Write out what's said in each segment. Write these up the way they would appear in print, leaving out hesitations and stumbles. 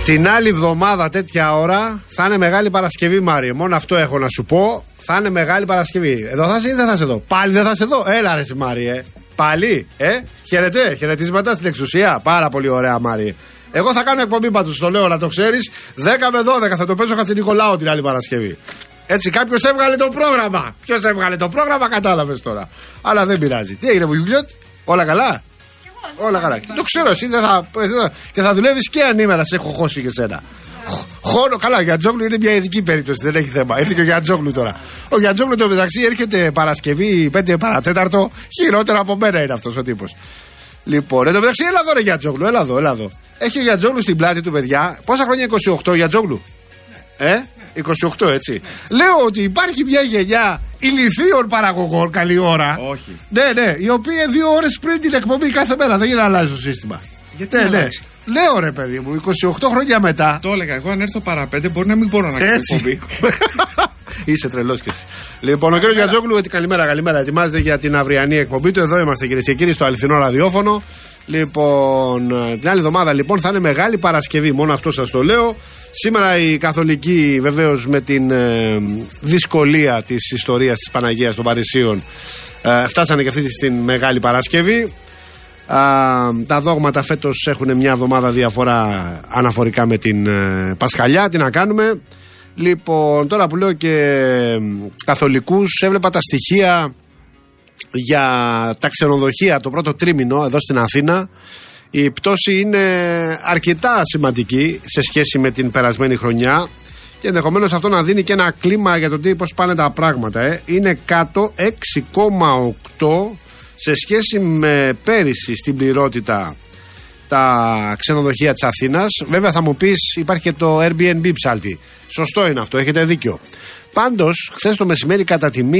Την άλλη εβδομάδα τέτοια ώρα θα είναι Μεγάλη Παρασκευή, Μάριε. Μόνο αυτό έχω να σου πω. Θα είναι Μεγάλη Παρασκευή. Εδώ θα είσαι ή δεν θα είσαι εδώ? Πάλι δεν θα είσαι εδώ? Έλα ρε Μάριε. Πάλι, χαιρετέ, χαιρετίσματα στην εξουσία. Πάρα πολύ ωραία, Μάριε. Εγώ θα κάνω εκπομπή πάντως, το λέω να το ξέρεις. 10 με 12 θα το παίζω Χατζηνικολάου την άλλη Παρασκευή. Έτσι, κάποιος έβγαλε το πρόγραμμα. Ποιος έβγαλε το πρόγραμμα, κατάλαβες τώρα. Αλλά δεν πειράζει. Τι έγινε, Βουγιουλιώτ, όλα καλά? Όλα καλά. Το ξέρω, εσύ δεν θα. Και θα δουλεύεις και ανήμερα, σε έχω χώσει και σένα. Χώρο, καλά, ο Γιαντζόγλου είναι μια ειδική περίπτωση, δεν έχει θέμα. Ήρθε και ο Γιαντζόγλου τώρα. Ο Γιαντζόγλου το μεταξύ έρχεται Παρασκευή 5 παρατέταρτο. Χειρότερα από μένα είναι αυτός ο τύπος. Λοιπόν, εν τω μεταξύ, έλα εδώ ρε Γιαντζόγλου, έλα εδώ. Έχει ο Γιαντζόγλου στην πλάτη του, παιδιά. Πόσα χρόνια? 28 Γιαντζόγλου? 28, έτσι. Λέω ότι υπάρχει μια γενιά ηλιθίων παραγωγών, καλή ώρα. Όχι. Ναι, οι οποίοι 2 ώρες πριν την εκπομπή κάθε μέρα. Δεν γίνεται να αλλάζει το σύστημα. Γιατί ναι. Λέω ρε παιδί μου, 28 χρόνια μετά. Το έλεγα, εγώ αν έρθω παρά 5 μπορεί να μην μπορώ να κάνω εκπομπή. Είσαι τρελός κι εσύ. Λοιπόν, ο κύριος Γιαντζόγλου, καλημέρα. Ετοιμάζεται για την αυριανή εκπομπή του. Εδώ είμαστε, κυρίες και κύριοι, στο αληθινό ραδιόφωνο. Λοιπόν, την άλλη εβδομάδα λοιπόν θα είναι Μεγάλη Παρασκευή. Μόνο αυτό σας το λέω. Σήμερα οι καθολικοί, βεβαίως με την δυσκολία της ιστορίας της Παναγίας των Παρισίων, φτάσανε και αυτή την Μεγάλη Παρασκευή. Τα δόγματα φέτος έχουν μια εβδομάδα διαφορά αναφορικά με την Πασχαλιά. Τι να κάνουμε. Λοιπόν, τώρα που λέω και καθολικούς, έβλεπα τα στοιχεία για τα ξενοδοχεία το πρώτο τρίμηνο εδώ στην Αθήνα. Η πτώση είναι αρκετά σημαντική σε σχέση με την περασμένη χρονιά και ενδεχομένως αυτό να δίνει και ένα κλίμα για το πώς πάνε τα πράγματα. Είναι κάτω 6,8 σε σχέση με πέρυσι στην πληρότητα τα ξενοδοχεία της Αθήνας. Βέβαια θα μου πεις υπάρχει και το Airbnb ψάλτη. Σωστό είναι αυτό, έχετε δίκιο. Πάντως χθες το μεσημέρι κατά τη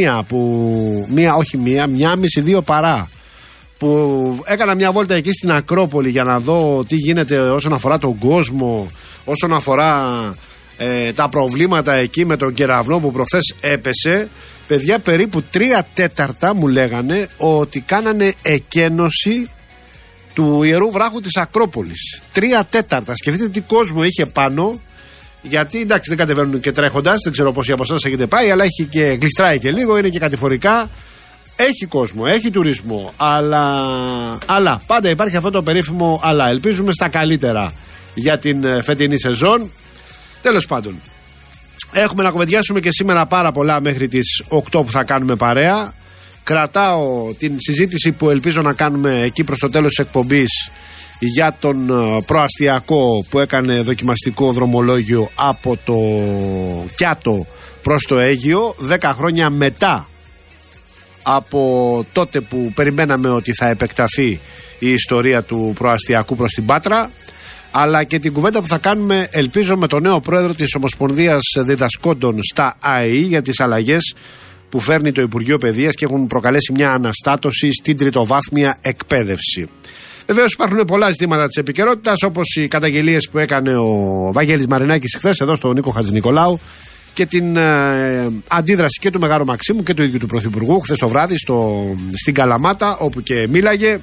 μία μισή 2 παρά, που έκανα μια βόλτα εκεί στην Ακρόπολη για να δω τι γίνεται όσον αφορά τον κόσμο, όσον αφορά τα προβλήματα εκεί με τον κεραυνό που προχθές έπεσε. Παιδιά, περίπου 3/4 μου λέγανε ότι κάνανε εκένωση του Ιερού Βράχου της Ακρόπολης. 3/4. Σκεφτείτε τι κόσμο είχε πάνω. Γιατί εντάξει δεν κατεβαίνουν και τρέχοντας, δεν ξέρω πόσοι από εσάς έχετε πάει, αλλά έχει και γλιστράει και λίγο, είναι και κατηφορικά. Έχει κόσμο, έχει τουρισμό, αλλά πάντα υπάρχει αυτό το περίφημο αλλά. Ελπίζουμε στα καλύτερα για την φετινή σεζόν. Τέλος πάντων, έχουμε να κουβεντιάσουμε και σήμερα πάρα πολλά μέχρι τις 8 που θα κάνουμε παρέα. Κρατάω την συζήτηση που ελπίζω να κάνουμε εκεί προς το τέλος της εκπομπής για τον προαστιακό που έκανε δοκιμαστικό δρομολόγιο από το Κιάτο προς το Αίγυο 10 χρόνια μετά από τότε που περιμέναμε ότι θα επεκταθεί η ιστορία του προαστιακού προς την Πάτρα, αλλά και την κουβέντα που θα κάνουμε ελπίζω με τον νέο πρόεδρο της Ομοσπονδίας Διδασκόντων στα ΑΕΗ για τις αλλαγές που φέρνει το Υπουργείο Παιδείας και έχουν προκαλέσει μια αναστάτωση στην τριτοβάθμια εκπαίδευση. Βεβαίως υπάρχουν πολλά ζητήματα της επικαιρότητας, όπως οι καταγγελίες που έκανε ο Βαγγέλης Μαρινάκης χθες εδώ στον Νίκο Χατζηνικολάου και την αντίδραση και του Μεγάρου Μαξίμου και του ίδιου του Πρωθυπουργού χθες το βράδυ στην Καλαμάτα, όπου και μίλαγε.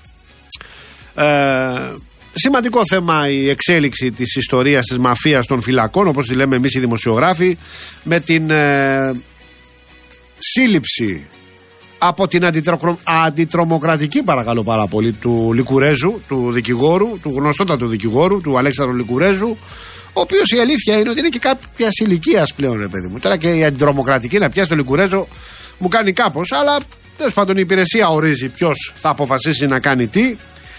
Σημαντικό θέμα η εξέλιξη της ιστορίας της μαφίας των φυλακών, όπως τη λέμε εμείς οι δημοσιογράφοι, με την σύλληψη από την αντιτρομοκρατική, παρακαλώ πάρα πολύ, του Λικουρέζου, του δικηγόρου, του γνωστότατου δικηγόρου, του Αλέξανδρου Λικουρέζου, ο οποίος η αλήθεια είναι ότι είναι και κάποια ηλικία πλέον, ρε παιδί μου. Τώρα και η αντιτρομοκρατική να πιάσει το Λικουρέζο μου κάνει κάπως, αλλά τέλος πάντων η υπηρεσία ορίζει ποιος θα αποφασίσει να κάνει τι.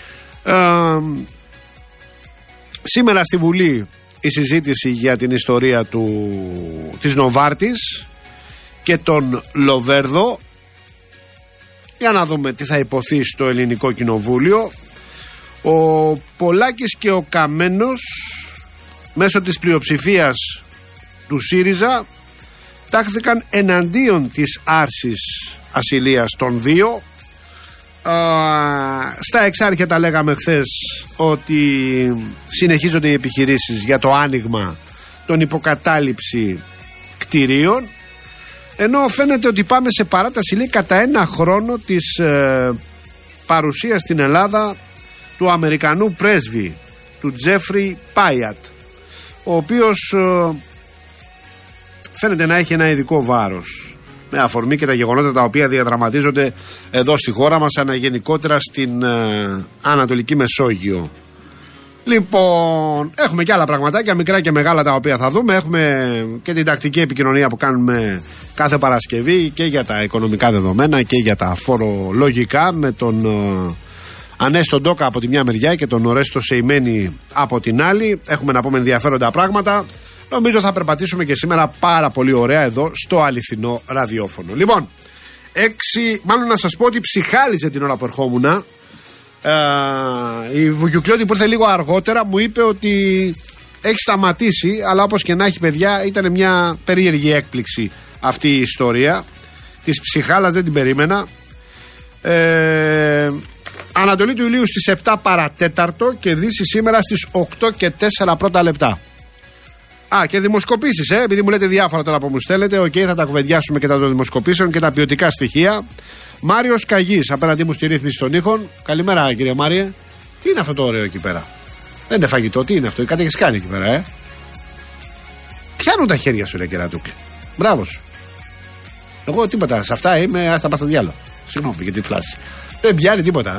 Σήμερα στη Βουλή η συζήτηση για την ιστορία της Νοβάρτης και τον Λοβέρδο. Για να δούμε τι θα υποθεί στο Ελληνικό Κοινοβούλιο. Ο Πολάκης και ο Καμένος μέσω της πλειοψηφίας του ΣΥΡΙΖΑ τάχθηκαν εναντίον της άρσης ασυλίας των δύο. Στα Εξάρχεια τα λέγαμε χθες ότι συνεχίζονται οι επιχειρήσεις για το άνοιγμα των υποκατάληψη κτηρίων, ενώ φαίνεται ότι πάμε σε παράταση λέει κατά 1 χρόνο της παρουσίας στην Ελλάδα του Αμερικανού πρέσβη, του Τζέφρι Πάιατ. ο οποίος φαίνεται να έχει ένα ειδικό βάρος, με αφορμή και τα γεγονότα τα οποία διαδραματίζονται εδώ στη χώρα μας, αλλά γενικότερα στην Ανατολική Μεσόγειο. Λοιπόν, έχουμε και άλλα πραγματάκια, μικρά και μεγάλα, τα οποία θα δούμε. Έχουμε και την τακτική επικοινωνία που κάνουμε κάθε Παρασκευή και για τα οικονομικά δεδομένα και για τα φορολογικά, με τον Ανέστο Ντόκα από τη μια μεριά και τον Ορέστο Σεϊμένη από την άλλη. Έχουμε να πούμε ενδιαφέροντα πράγματα. Νομίζω θα περπατήσουμε και σήμερα πάρα πολύ ωραία εδώ στο αληθινό ραδιόφωνο. Λοιπόν, μάλλον να σας πω ότι ψυχάλιζε την ώρα που ερχόμουν. Η Βουκιουκλιώτη που ήρθε λίγο αργότερα μου είπε ότι έχει σταματήσει, αλλά όπως και να έχει, παιδιά, ήταν μια περίεργη έκπληξη αυτή η ιστορία της ψυχάλας, δεν την περίμενα. Ανατολή του ηλίου στις 7 παρατέταρτο και Δύση σήμερα στις 8 και 4 πρώτα λεπτά. Και δημοσκοπήσεις, επειδή μου λέτε διάφορα τώρα που μου στέλνετε. Θα τα κουβεντιάσουμε και τα των δημοσκοπήσεων και τα ποιοτικά στοιχεία. Μάριος Καγής απέναντί μου στη ρύθμιση των ήχων. Καλημέρα, κύριε Μάριε. Τι είναι αυτό το ωραίο εκεί πέρα? Δεν είναι φαγητό, τι είναι αυτό? Κάτι έχεις κάνει εκεί πέρα, Πιάνουν τα χέρια σου, ρε κερατούκι. Μπράβο σου. Εγώ τίποτα, σε αυτά είμαι, άστα πας στο διάλογο. Συγγνώμη για τη φλάση. Δεν πιάνει τίποτα.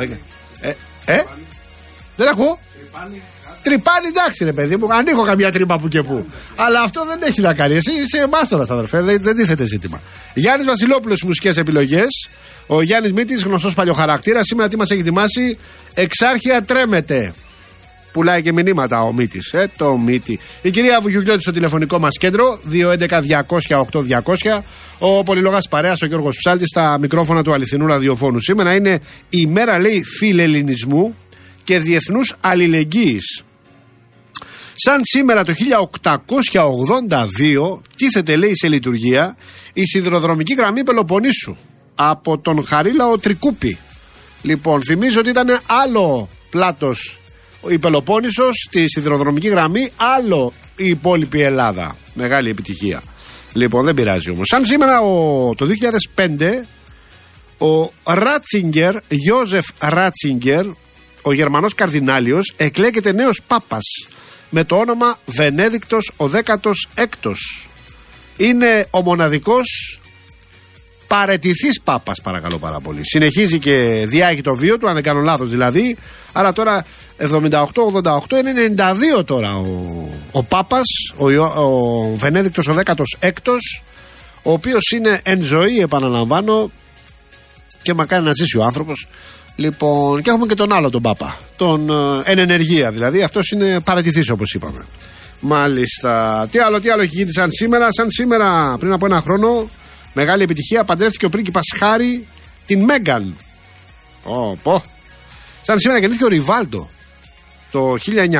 Δεν ακούω. Τρυπάνι, εντάξει, ρε παιδί μου, ανοίγω καμιά τρύπα που και που. Αλλά αυτό δεν έχει να κάνει. Εσύ είσαι μάστορας, αδερφέ, δεν τίθεται ζήτημα. Γιάννης Βασιλόπουλος, μουσικές επιλογές. Ο Γιάννης Μήτης, γνωστός παλιοχαρακτήρας. Σήμερα τι μας έχει ετοιμάσει? Εξάρχεια τρέμεται. Πουλάει και μηνύματα ο Μήτης. Το Μήτη. Η κυρία Βουγιουκλιώτη στο τηλεφωνικό μας κέντρο, 211-200-8200. Ο πολυλογάς παρέας, ο Γιώργος Ψάλτης, στα μικρόφωνα του αληθινού ραδιοφώνου. Σήμερα είναι η μέρα, λέει, φιλελληνισμού και διεθνούς αλληλεγγύης. Σαν σήμερα το 1882 τίθεται, λέει, σε λειτουργία η σιδηροδρομική γραμμή Πελοποννήσου από τον Χαρίλαο Τρικούπη. Λοιπόν, θυμίζω ότι ήταν άλλο πλάτος η Πελοπόννησος στη σιδηροδρομική γραμμή, άλλο η υπόλοιπη Ελλάδα. Μεγάλη επιτυχία. Λοιπόν, δεν πειράζει όμως. Σαν σήμερα το 2005 ο Ράτσιγκερ, Γιώζεφ Ράτσιγκερ, ο Γερμανός καρδινάλιος, εκλέγεται νέος πάπας με το όνομα Βενέδικτος ο 16ος. Είναι ο μοναδικός παραιτηθής πάπας, παρακαλώ πάρα πολύ. Συνεχίζει και διάγει το βίο του, αν δεν κάνω λάθος δηλαδή. Άρα τώρα 78-88 είναι 92 τώρα ο πάπας, ο Βενέδικτος ο 16ος, ο οποίος είναι εν ζωή, επαναλαμβάνω, και μακάρι να ζήσει ο άνθρωπος. Λοιπόν, και έχουμε και τον άλλο τον πάπα, τον εν ενεργεία δηλαδή. Αυτός είναι παραιτηθής, όπως είπαμε. Μάλιστα. Τι άλλο έχει γίνει σαν σήμερα? Σαν σήμερα, πριν από ένα χρόνο, μεγάλη επιτυχία, παντρεύτηκε ο πρίγκιπας Χάρη την Μέγκαν. Σαν σήμερα γεννήθηκε ο Ριβάλντο το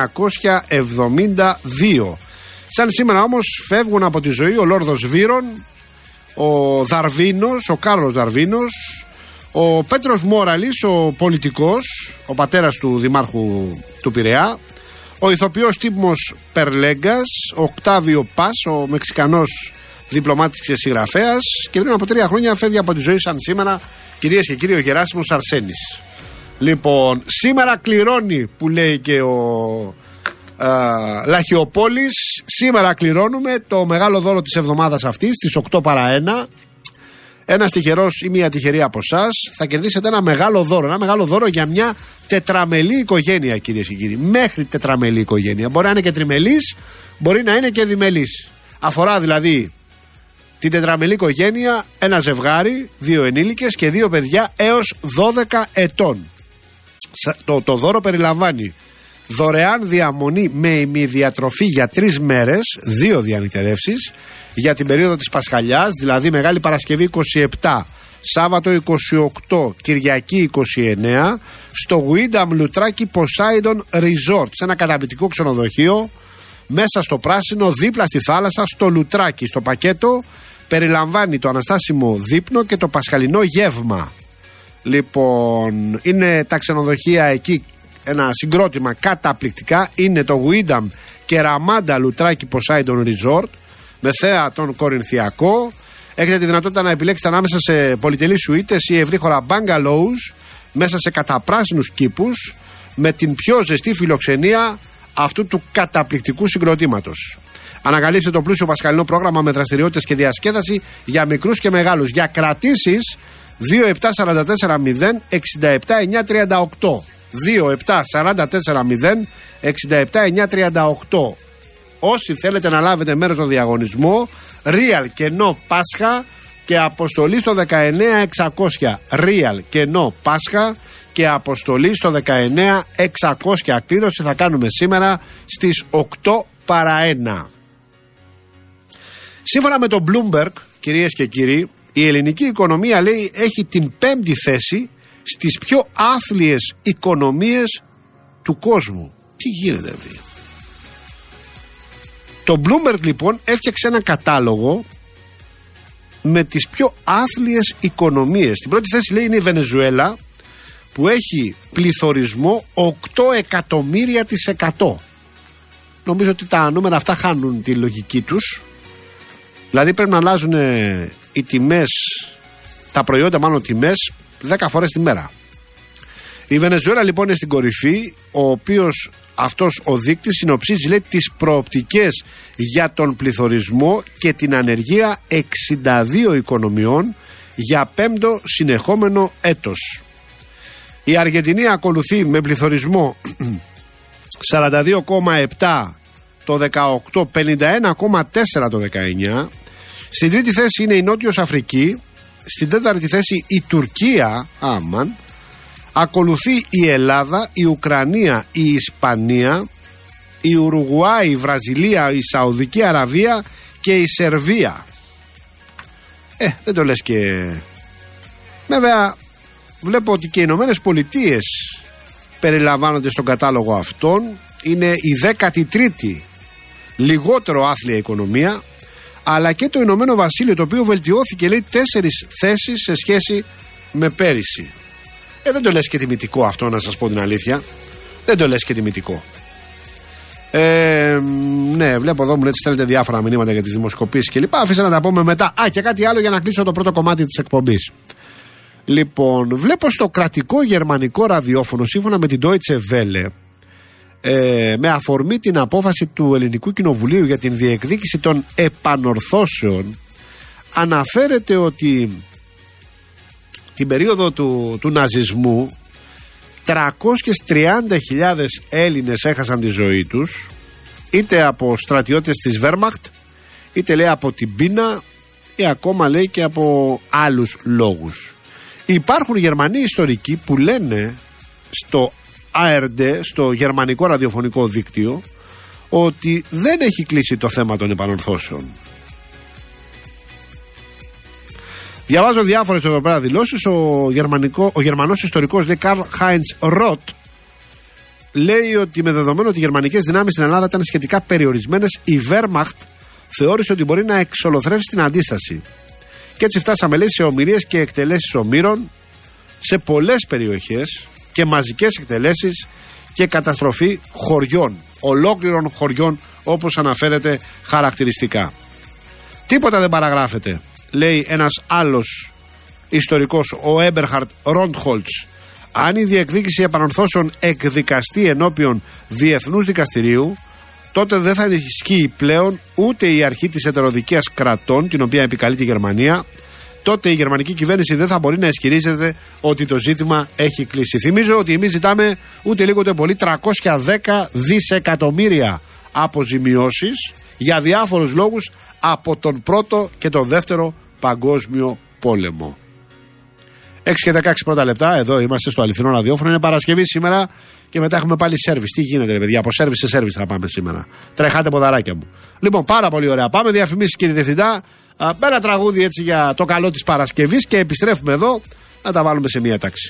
1972. Σαν σήμερα όμως φεύγουν από τη ζωή ο Λόρδος Βύρον, ο Δαρβίνος, ο Κάρλος Δαρβίνος, ο Πέτρος Μόραλης, ο πολιτικός, ο πατέρας του δημάρχου του Πειραιά, ο ηθοποιός Τίμος Περλέγκας, ο Οκτάβιο Πας, ο Μεξικανός διπλωμάτης και συγγραφέας, και πριν από 3 χρόνια φεύγει από τη ζωή σαν σήμερα, κυρίες και κύριοι, ο Γεράσιμος Αρσένης. Λοιπόν, σήμερα κληρώνει, που λέει και ο Λαχιοπόλης, σήμερα κληρώνουμε το μεγάλο δώρο της εβδομάδας αυτής, στις 8 παρά 1. Ένας τυχερός ή μια τυχερή από εσάς θα κερδίσετε ένα μεγάλο δώρο. Ένα μεγάλο δώρο για μια τετραμελή οικογένεια, κυρίες και κύριοι. Μέχρι τετραμελή οικογένεια. Μπορεί να είναι και τριμελής, μπορεί να είναι και διμελής. Αφορά δηλαδή την τετραμελή οικογένεια, ένα ζευγάρι, 2 ενήλικες και 2 παιδιά έως 12 ετών. Το δώρο περιλαμβάνει δωρεάν διαμονή με ημιδιατροφή για 3 μέρες, 2 διανυκτερεύσεις για την περίοδο της Πασχαλιάς, δηλαδή Μεγάλη Παρασκευή 27, Σάββατο 28, Κυριακή 29, στο Γουίνταμ Λουτράκι Poseidon Resort, σε ένα καταπληκτικό ξενοδοχείο μέσα στο πράσινο, δίπλα στη θάλασσα, στο Λουτράκι. Στο πακέτο περιλαμβάνει το αναστάσιμο δείπνο και το πασχαλινό γεύμα. Λοιπόν, είναι τα ξενοδοχεία εκεί ένα συγκρότημα καταπληκτικά. Είναι το Γουίνταμ και Ραμάντα Λουτράκι Poseidon Resort με θέα τον Κορινθιακό. Έχετε τη δυνατότητα να επιλέξετε ανάμεσα σε πολυτελείς σουίτες ή ευρύχωρα bungalows μέσα σε καταπράσινους κήπους με την πιο ζεστή φιλοξενία αυτού του καταπληκτικού συγκροτήματος. Ανακαλύψτε το πλούσιο πασχαλινό πρόγραμμα με δραστηριότητες και διασκέδαση για μικρούς και μεγάλους. Για κρατήσεις 27440-67938. 27440-67938. Όσοι θέλετε να λάβετε μέρος στο διαγωνισμό, Real κενό Πάσχα και αποστολή στο 19600. Real κενό Πάσχα και αποστολή στο 19600. Κλήρωση θα κάνουμε σήμερα στις 8 παρά 1. Σύμφωνα με το Bloomberg, κυρίες και κύριοι, η ελληνική οικονομία, λέει, έχει την 5η θέση στις πιο άθλιες οικονομίες του κόσμου. Τι γίνεται, δηλαδή? Το Bloomberg, λοιπόν, έφτιαξε ένα κατάλογο με τις πιο άθλιες οικονομίες. Στην πρώτη θέση, λέει, είναι η Βενεζουέλα, που έχει πληθωρισμό 8 εκατομμύρια%. Νομίζω ότι τα νούμερα αυτά χάνουν τη λογική τους. Δηλαδή πρέπει να αλλάζουν οι τιμές, τα προϊόντα μάλλον τιμές, 10 φορές τη μέρα. Η Βενεζουέλα, λοιπόν, είναι στην κορυφή, ο οποίος αυτός ο δείκτης συνοψίζει, λέει, τις προοπτικές για τον πληθωρισμό και την ανεργία 62 οικονομιών για 5ο συνεχόμενο έτος. Η Αργεντινή ακολουθεί με πληθωρισμό 42,7 το 18, 51,4 το 19. Στην τρίτη θέση είναι η Νότιος Αφρική. Στην τέταρτη θέση η Τουρκία. Ακολουθεί η Ελλάδα, η Ουκρανία, η Ισπανία, η Ουρουγουάη, η Βραζιλία, η Σαουδική Αραβία και η Σερβία. Δεν το λες και... Βέβαια βλέπω ότι και οι Ηνωμένες Πολιτείες περιλαμβάνονται στον κατάλογο αυτόν. Είναι η 13η λιγότερο άθλια οικονομία, αλλά και το Ηνωμένο Βασίλειο, το οποίο βελτιώθηκε, λέει, 4 θέσεις σε σχέση με πέρυσι. Δεν το λες και τιμητικό αυτό, να σας πω την αλήθεια. Δεν το λες και τιμητικό. Ναι, βλέπω εδώ μου λέτε, στέλνετε διάφορα μηνύματα για τις δημοσκοπήσεις κλπ. Αφήστε να τα πούμε μετά. Και κάτι άλλο για να κλείσω το πρώτο κομμάτι της εκπομπής. Λοιπόν, βλέπω στο κρατικό γερμανικό ραδιόφωνο, σύμφωνα με την Deutsche Welle, με αφορμή την απόφαση του Ελληνικού Κοινοβουλίου για την διεκδίκηση των επανορθώσεων, αναφέρεται ότι την περίοδο του ναζισμού 330.000 Έλληνες έχασαν τη ζωή τους, είτε από στρατιώτες της Wehrmacht, είτε, λέει, από την πείνα, ή ακόμα, λέει, και από άλλους λόγους. Υπάρχουν Γερμανοί ιστορικοί που λένε στο ARD, στο γερμανικό ραδιοφωνικό δίκτυο, ότι δεν έχει κλείσει το θέμα των επανορθώσεων. Διαβάζω διάφορες εδώ πέρα δηλώσεις. Ο Γερμανός ιστορικός Καρλ Χάιντς Ροτ λέει ότι με δεδομένο ότι οι γερμανικές δυνάμεις στην Ελλάδα ήταν σχετικά περιορισμένες, η Wehrmacht θεώρησε ότι μπορεί να εξολοθρεύσει την αντίσταση. Και έτσι φτάσαμε, λέει, σε ομηρίες και εκτελέσεις ομήρων σε πολλές περιοχές και μαζικές εκτελέσεις και καταστροφή χωριών, ολόκληρων χωριών, όπως αναφέρεται χαρακτηριστικά. Τίποτα δεν παραγράφεται, λέει ένας άλλος ιστορικός, ο Έμπερχαρτ Ρόντχολτς. Αν η διεκδίκηση επανορθώσεων εκδικαστεί ενώπιον διεθνούς δικαστηρίου, τότε δεν θα ισχύει πλέον ούτε η αρχή της ετεροδικίας κρατών, την οποία επικαλεί τη Γερμανία. Τότε η γερμανική κυβέρνηση δεν θα μπορεί να ισχυρίζεται ότι το ζήτημα έχει κλείσει. Θυμίζω ότι εμείς ζητάμε ούτε λίγο ούτε πολύ 310 δισεκατομμύρια αποζημιώσεις για διάφορους λόγους από τον πρώτο και τον δεύτερο παγκόσμιο πόλεμο. 6 και 16 πρώτα λεπτά, εδώ είμαστε στο αληθινό ραδιόφωνο. Είναι Παρασκευή σήμερα και μετά έχουμε πάλι σέρβις. Τι γίνεται, ρε παιδιά, από σέρβις σε σέρβις θα πάμε σήμερα. Τρεχάτε ποδαράκια μου. Λοιπόν, πάρα πολύ ωραία. Πάμε διαφημίσεις, κύριε Διευθυντά. Ένα τραγούδι έτσι για το καλό της Παρασκευής και επιστρέφουμε εδώ να τα βάλουμε σε μία τάξη.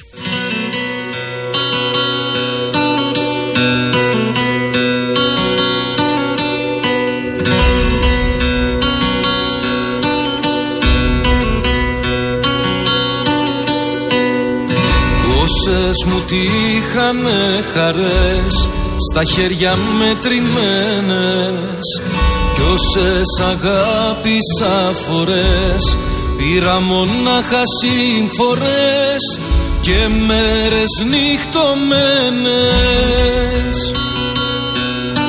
Όσες μου τύχανε χαρές στα χέρια μετρημένες κι όσες αγάπησα φορές πήρα μονάχα συμφορές και μέρες νυχτωμένες.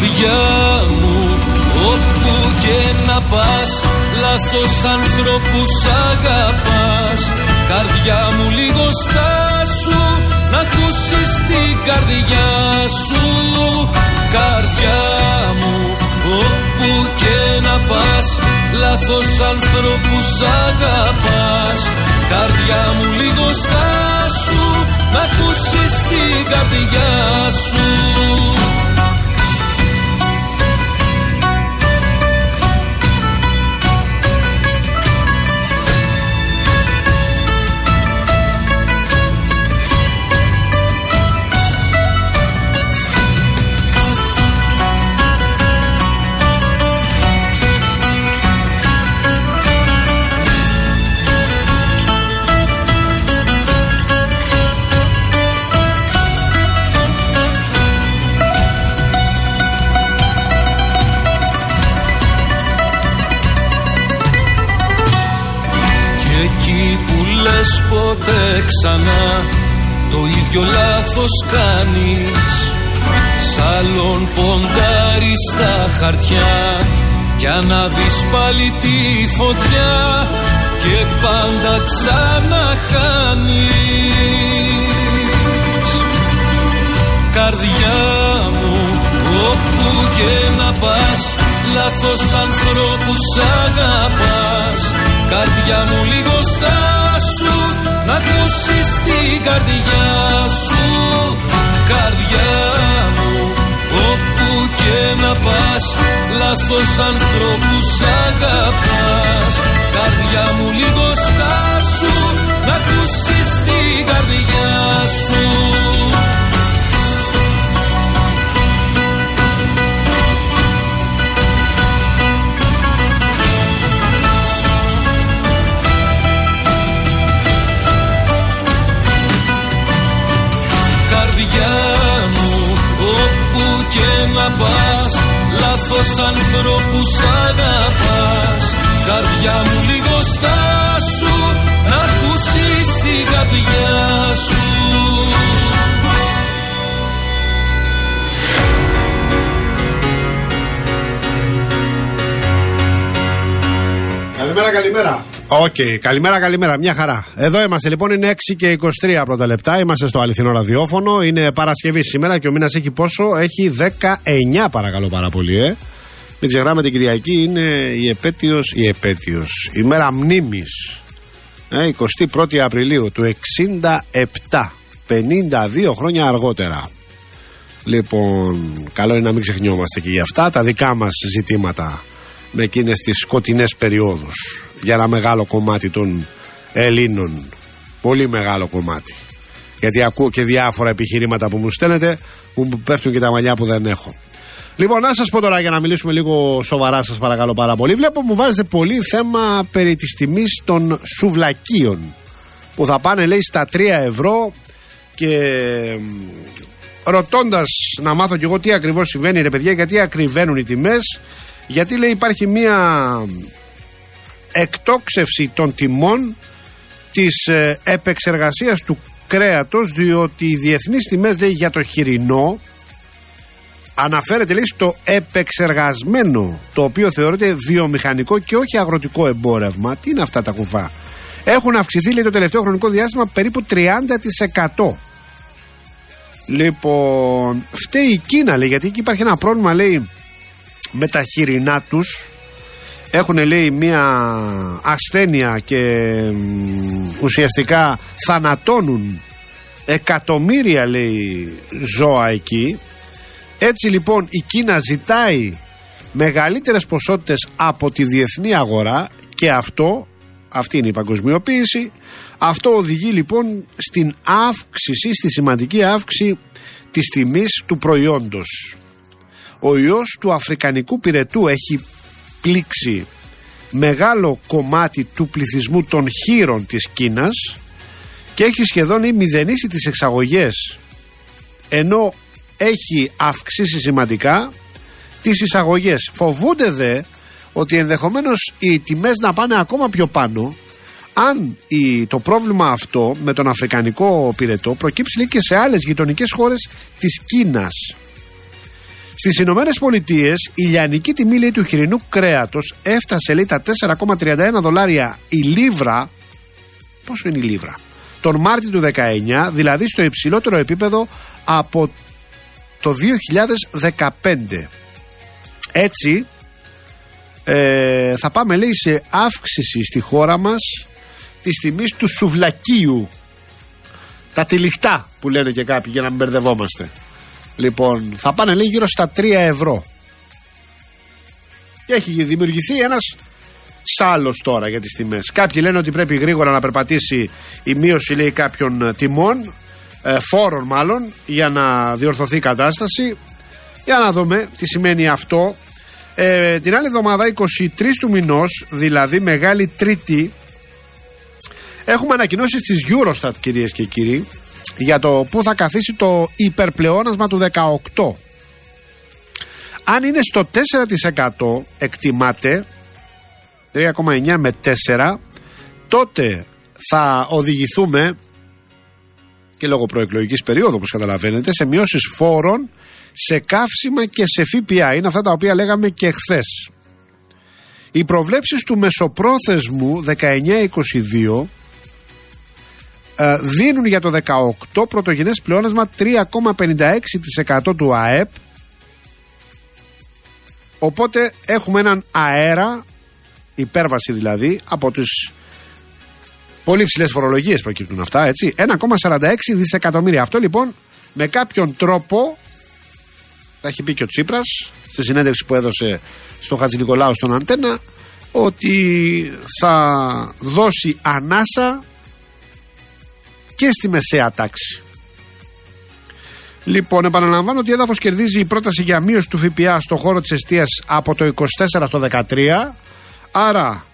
Καρδιά μου, όπου και να πας, λάθος ανθρώπους αγαπάς. Καρδιά μου, λίγο στάσου, να ακούσεις την καρδιά σου. Καρδιά μου, όπου και να πας, λάθος ανθρώπους αγαπάς. Καρδιά μου, λίγο στάσου, να ακούσεις την καρδιά σου. Ποτέ ξανά το ίδιο λάθος κάνεις. Σ' άλλον ποντάρεις στα χαρτιά κι ανάβεις πάλι τη φωτιά και πάντα ξαναχάνεις. Καρδιά μου, όπου και να πας, λάθος ανθρώπους αγαπάς. Καρδιά μου, λίγο στάσου, να ακούσεις την καρδιά σου. Καρδιά μου, όπου και να πας, λάθος ανθρώπους αγαπάς. Καρδιά μου, λίγο στάσου, να ακούσεις την καρδιά σου. Και να πας, λάθος ανθρώπους αγαπάς. Καρδιά μου, λίγο στάσου, να ακούσεις την καρδιά σου. Καλημέρα, καλημέρα. Οκ, καλημέρα, μια χαρά. Εδώ είμαστε λοιπόν, είναι 6 και 23 πρώτα λεπτά. Είμαστε στο αληθινό ραδιόφωνο. Είναι Παρασκευή σήμερα και ο μήνας έχει πόσο? Έχει 19, παρακαλώ πάρα πολύ. Μην ξεχνάμε την Κυριακή είναι η επέτειος, η μέρα μνήμης. 21η Απριλίου του 67, 52 χρόνια αργότερα. Λοιπόν, καλό είναι να μην ξεχνιόμαστε και για αυτά τα δικά μας ζητήματα με εκείνες τις σκοτεινές περιόδους για ένα μεγάλο κομμάτι των Ελλήνων, πολύ μεγάλο κομμάτι, γιατί ακούω και διάφορα επιχειρήματα που μου στέλνετε που μου πέφτουν και τα μαλλιά που δεν έχω. Λοιπόν, να σας πω τώρα, για να μιλήσουμε λίγο σοβαρά, σας παρακαλώ πάρα πολύ. Βλέπω μου βάζετε πολύ θέμα περί της τιμής των σουβλακίων που θα πάνε, λέει, στα 3 ευρώ και ρωτώντας να μάθω κι εγώ τι ακριβώς συμβαίνει, ρε παιδιά, γιατί ακριβένουν οι τιμές. Γιατί, λέει, υπάρχει μια εκτόξευση των τιμών της επεξεργασίας του κρέατος, διότι οι διεθνείς τιμές, λέει, για το χοιρινό αναφέρεται, λέει, στο επεξεργασμένο, το οποίο θεωρείται βιομηχανικό και όχι αγροτικό εμπόρευμα. Τι είναι αυτά τα κουφά? Έχουν αυξηθεί, λέει, το τελευταίο χρονικό διάστημα περίπου 30%. Λοιπόν, φταίει η Κίνα, λέει, γιατί εκεί υπάρχει ένα πρόβλημα, λέει, με τα χοιρινά τους. Έχουν, λέει, μια ασθένεια και ουσιαστικά θανατώνουν εκατομμύρια, λέει, ζώα εκεί. Έτσι λοιπόν η Κίνα ζητάει μεγαλύτερες ποσότητες από τη διεθνή αγορά και αυτή είναι η παγκοσμιοποίηση. Αυτό οδηγεί λοιπόν στην αύξηση, στη σημαντική αύξηση της τιμής του προϊόντος. Ο ιός του αφρικανικού πυρετού έχει πλήξει μεγάλο κομμάτι του πληθυσμού των χείρων της Κίνας και έχει σχεδόν μηδενίσει τις εξαγωγές, ενώ έχει αυξήσει σημαντικά τις εισαγωγές. Φοβούνται δε ότι ενδεχομένως οι τιμές να πάνε ακόμα πιο πάνω αν το πρόβλημα αυτό με τον αφρικανικό πυρετό προκύψει, λέει, και σε άλλες γειτονικές χώρες της Κίνας. Στις Ηνωμένες Πολιτείες η λιανική τιμή, λέει, του χοιρινού κρέατος έφτασε, λέει, τα $4,31 η λίβρα. Πόσο είναι η λίβρα? Τον Μάρτιο του 19, δηλαδή στο υψηλότερο επίπεδο από το 2015. Έτσι θα πάμε, λέει, σε αύξηση στη χώρα μας της τιμής του σουβλακίου. Τα τυλιχτά που λένε και κάποιοι, για να μην μπερδευόμαστε. Λοιπόν, θα πάνε, λέει, γύρω στα 3 ευρώ. Και έχει δημιουργηθεί ένας σάλος τώρα για τις τιμές. Κάποιοι λένε ότι πρέπει γρήγορα να περπατήσει η μείωση, λέει, κάποιων τιμών, φόρων μάλλον, για να διορθωθεί η κατάσταση. Για να δούμε τι σημαίνει αυτό. Την άλλη εβδομάδα, 23 του μηνός, δηλαδή Μεγάλη Τρίτη, έχουμε ανακοινώσεις της Eurostat, κυρίες και κύριοι, για το που θα καθίσει το υπερπλεόνασμα του 18. Αν είναι στο 4%, εκτιμάται 3,9 με 4, τότε θα οδηγηθούμε, και λόγω προεκλογικής περίοδου όπως καταλαβαίνετε, σε μειώσεις φόρων, σε καύσιμα και σε ΦΠΑ. Είναι αυτά τα οποία λέγαμε και χθες. Οι προβλέψεις του μεσοπρόθεσμου 19-22 δίνουν για το 18 πρωτογενές πλεόνασμα 3,56% του ΑΕΠ. Οπότε έχουμε έναν αέρα, υπέρβαση δηλαδή, από τις πολύ ψηλές φορολογίες που προκύπτουν αυτά, έτσι, 1,46 δισεκατομμύρια. Αυτό λοιπόν με κάποιον τρόπο, θα έχει πει και ο Τσίπρας στη συνέντευξη που έδωσε στο Χατζηνικολάου στον Αντένα, ότι θα δώσει ανάσα και στη μεσαία τάξη. Λοιπόν, επαναλαμβάνω ότι έδαφος κερδίζει η πρόταση για μείωση του ΦΠΑ στο χώρο της εστίας από το 24 στο 13. Άρα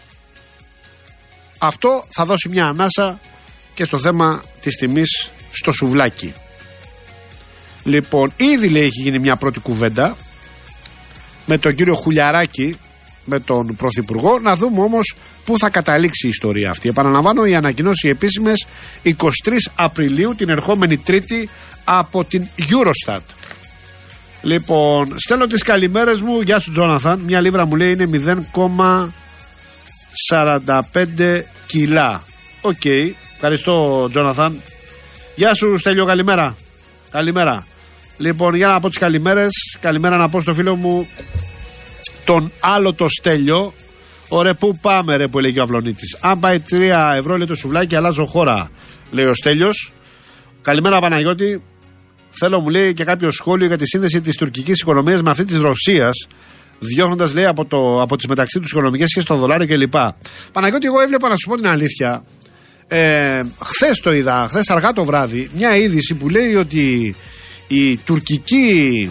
αυτό θα δώσει μια ανάσα και στο θέμα της τιμής στο σουβλάκι. Λοιπόν, ήδη, λέει, έχει γίνει μια πρώτη κουβέντα με τον κύριο Χουλιαράκη, με τον Πρωθυπουργό. Να δούμε όμως πού θα καταλήξει η ιστορία αυτή. Επαναλαμβάνω, οι ανακοινώσεις επίσημες 23 Απριλίου, την ερχόμενη Τρίτη, από την Eurostat. Λοιπόν, στέλνω τις καλημέρες μου. Γεια σου, Τζόναθαν. Μια λίβρα, μου λέει, είναι 0,45 κιλά. Οκ, ευχαριστώ, Τζόναθαν. Γεια σου, Στέλιο, καλημέρα. Καλημέρα. Λοιπόν, για να πω τις καλημέρες. Καλημέρα να πω στο φίλο μου τον άλλο το Στέλιο. Ωραία, πού πάμε, ρε, που έλεγε ο Αυλονίτης. Αν πάει 3 ευρώ, λέει, το σουβλάκι, αλλάζω χώρα, λέει ο Στέλιος. Καλημέρα, Παναγιώτη. Θέλω, μου λέει, και κάποιο σχόλιο για τη σύνδεση της τουρκικής οικονομίας με αυτή της Ρωσίας, διώχνοντας, λέει, από τις μεταξύ τους οικονομικές σχέσεις, το δολάριο κλπ. Παναγιώτη, εγώ έβλεπα, να σου πω την αλήθεια, χθες το είδα, χθες αργά το βράδυ, μια είδηση που λέει ότι η τουρκική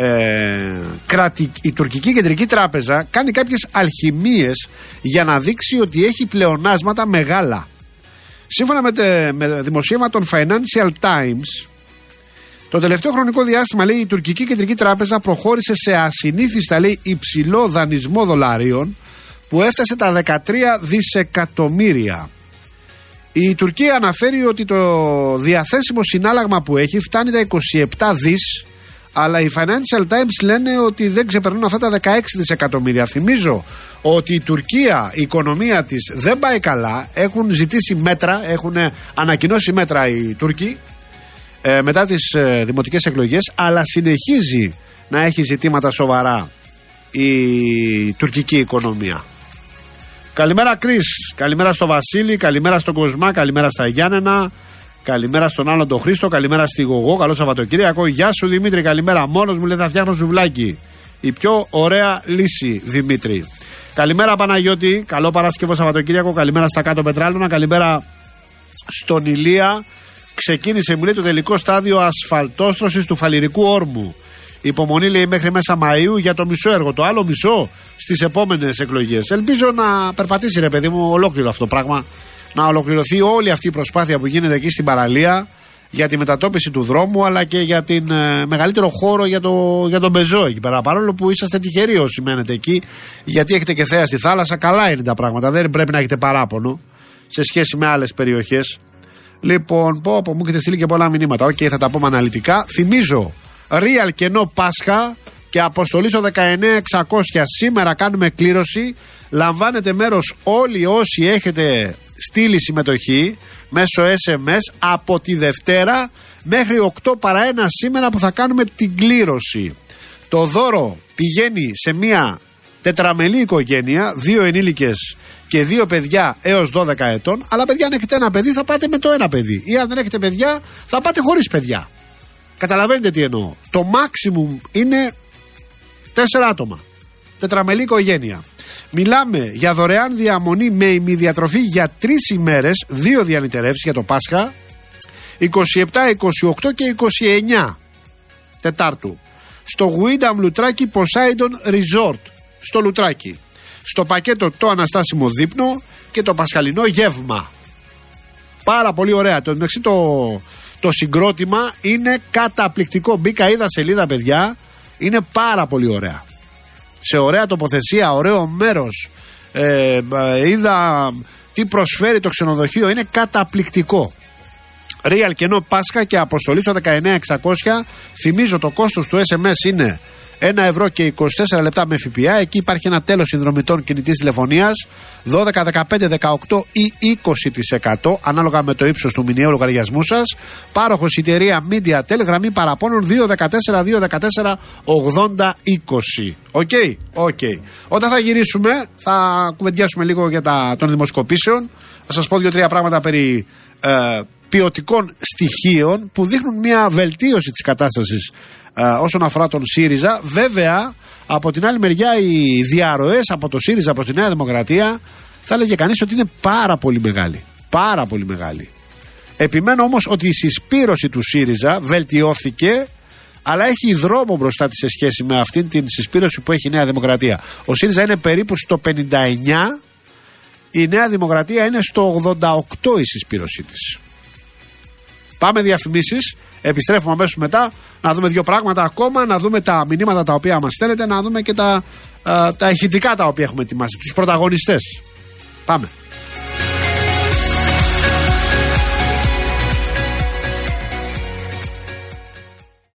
κεντρική τράπεζα κάνει κάποιες αλχημίες για να δείξει ότι έχει πλεονάσματα μεγάλα. Σύμφωνα με δημοσίευμα των Financial Times, το τελευταίο χρονικό διάστημα, λέει, η τουρκική κεντρική τράπεζα προχώρησε σε ασυνήθιστα, λέει, υψηλό δανεισμό δολαρίων που έφτασε τα 13 δισεκατομμύρια. Η Τουρκία αναφέρει ότι το διαθέσιμο συνάλλαγμα που έχει φτάνει τα 27 δις, αλλά οι Financial Times λένε ότι δεν ξεπερνούν αυτά τα 16 δισεκατομμύρια. Θυμίζω ότι η Τουρκία, η οικονομία της δεν πάει καλά, έχουν ζητήσει μέτρα, έχουν ανακοινώσει μέτρα οι Τούρκοι μετά τις δημοτικές εκλογές, αλλά συνεχίζει να έχει ζητήματα σοβαρά η τουρκική οικονομία. Καλημέρα, Κρίς, καλημέρα στο Βασίλη, καλημέρα στον Κοσμά, καλημέρα στα Γιάννενα, καλημέρα στον άλλον τον Χρήστο, καλημέρα στη Γογό, καλό Σαββατοκύριακο. Γεια σου, Δημήτρη, καλημέρα. Μόνος μου, λέει, θα φτιάχνω σουβλάκι. Η πιο ωραία λύση, Δημήτρη. Καλημέρα, Παναγιώτη, καλό Παρασκευό Σαββατοκύριακο, καλημέρα στα κάτω Πετράλωνα, καλημέρα στον Ηλία. Ξεκίνησε, μου λέει, το τελικό στάδιο ασφαλτόστρωσης του Φαλιρικού Όρμου. Υπομονή, λέει, μέχρι μέσα Μαΐου για το μισό έργο. Το άλλο μισό στις επόμενες εκλογές. Ελπίζω να περπατήσει, ρε παιδί μου, ολόκληρο αυτό το πράγμα. Να ολοκληρωθεί όλη αυτή η προσπάθεια που γίνεται εκεί στην παραλία για τη μετατόπιση του δρόμου, αλλά και για την μεγαλύτερο χώρο για τον πεζό εκεί πέρα. Παρόλο που είσαστε τυχεροί όσοι μένετε εκεί, γιατί έχετε και θέα στη θάλασσα, καλά είναι τα πράγματα. Δεν πρέπει να έχετε παράπονο σε σχέση με άλλες περιοχές. Λοιπόν, μου έχετε στείλει και πολλά μηνύματα. Οκ, θα τα πούμε αναλυτικά. Θυμίζω, Real κενό Πάσχα και αποστολή στο 19600. Σήμερα κάνουμε κλήρωση. Λαμβάνετε μέρος όλοι όσοι έχετε στείλει συμμετοχή μέσω SMS από τη Δευτέρα μέχρι 8 παρά 1 σήμερα που θα κάνουμε την κλήρωση. Το δώρο πηγαίνει σε μια τετραμελή οικογένεια, 2 ενήλικες και 2 παιδιά έως 12 ετών. Αλλά παιδιά, αν έχετε ένα παιδί θα πάτε με το ένα παιδί, ή αν δεν έχετε παιδιά θα πάτε χωρίς παιδιά. Καταλαβαίνετε τι εννοώ. Το maximum είναι 4 άτομα, τετραμελή οικογένεια. Μιλάμε για δωρεάν διαμονή με ημιδιατροφή για 3 ημέρες, 2 διανυτερεύσεις για το Πάσχα, 27, 28 και 29 Τετάρτου, στο Windham Λουτράκι Poseidon Resort στο Λουτράκι. Στο πακέτο το αναστάσιμο δείπνο και το πασχαλινό γεύμα. Πάρα πολύ ωραία. Το συγκρότημα είναι καταπληκτικό. Μπήκα, είδα σελίδα, παιδιά. Είναι πάρα πολύ ωραία. Σε ωραία τοποθεσία, ωραίο μέρος. Είδα τι προσφέρει το ξενοδοχείο. Είναι καταπληκτικό. Real κενό Πάσχα και αποστολή στο 19600. Θυμίζω, το κόστος του SMS είναι 1 ευρώ και 24 λεπτά με ΦΠΑ. Εκεί υπάρχει ένα τέλος συνδρομητών κινητής τηλεφωνίας 12, 15, 18 ή 20% ανάλογα με το ύψος του μηνιαίου λογαριασμού σας. Πάροχος εταιρεία MediaTel, γραμμή παραπώνων 214 214 80 20. Οκ. Όταν θα γυρίσουμε θα κουβεντιάσουμε λίγο για των δημοσκοπήσεων. Θα σας πω 2-3 πράγματα περί ποιοτικών στοιχείων που δείχνουν μια βελτίωση της κατάστασης όσον αφορά τον ΣΥΡΙΖΑ. Βέβαια, από την άλλη μεριά, οι διαρροές από το ΣΥΡΙΖΑ προς τη Νέα Δημοκρατία θα έλεγε κανείς ότι είναι πάρα πολύ μεγάλη. Πάρα πολύ μεγάλη. Επιμένω όμως ότι η συσπήρωση του ΣΥΡΙΖΑ βελτιώθηκε, αλλά έχει δρόμο μπροστά της σε σχέση με αυτήν την συσπήρωση που έχει η Νέα Δημοκρατία. Ο ΣΥΡΙΖΑ είναι περίπου στο 59, η Νέα Δημοκρατία είναι στο 88 η συσπήρωσή της. Πάμε διαφημίσεις. Επιστρέφουμε αμέσως μετά να δούμε 2 πράγματα ακόμα, να δούμε τα μηνύματα τα οποία μας στέλνετε, να δούμε και τα ηχητικά τα οποία έχουμε ετοιμάσει, τους πρωταγωνιστές. Πάμε.